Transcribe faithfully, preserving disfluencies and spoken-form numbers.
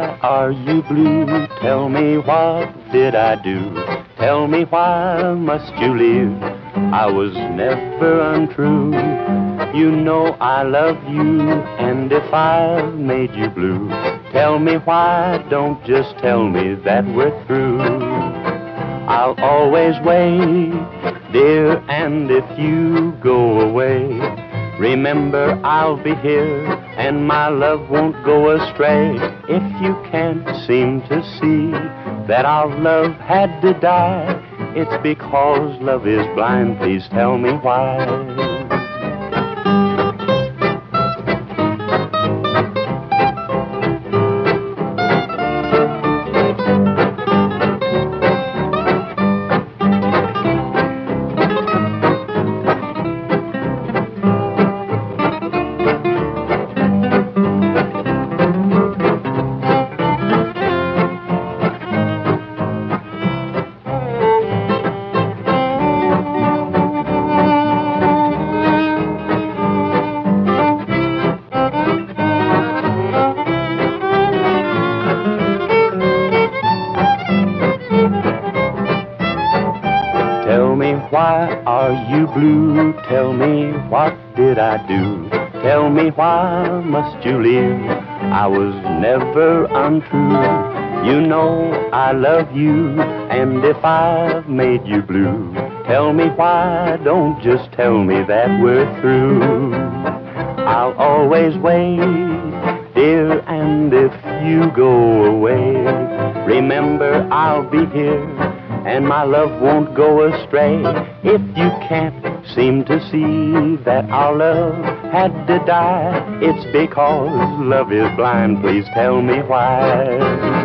why are you blue? Tell me, what did I do? Tell me, why must you leave? I was never untrue. You know I love you, and if I've made you blue, tell me why, don't just tell me that we're through. I'll always wait, dear, and if you go away, remember I'll be here, and my love won't go astray. If you can't seem to see that our love had to die, it's because love is blind, please tell me why. Tell me, why are you blue? Tell me, what did I do? Tell me, why must you leave? I was never untrue. You know I love you, and if I've made you blue, tell me why, don't just tell me that we're through. I'll always wait, dear, and if you go away, remember I'll be here, and my love won't go astray. If you can't seem to see that our love had to die, it's because love is blind, please tell me why.